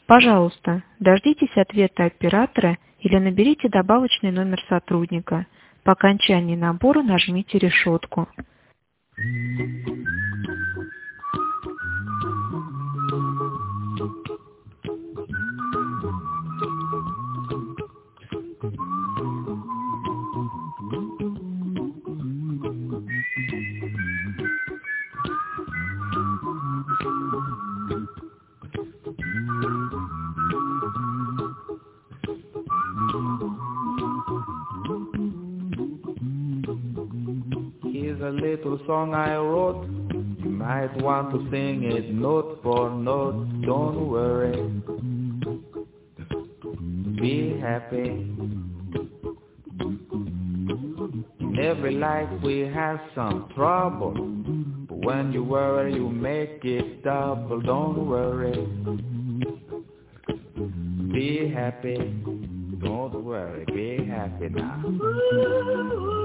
Пожалуйста, дождитесь ответа оператора или наберите добавочный номер сотрудника. По окончании набора нажмите решетку. Here's a little song I wrote. You might want to sing it note for note. Don't worry. Be happy. In every life we have some trouble. But when you worry, you make it double. Don't worry. Be happy. Don't worry. Be happy now.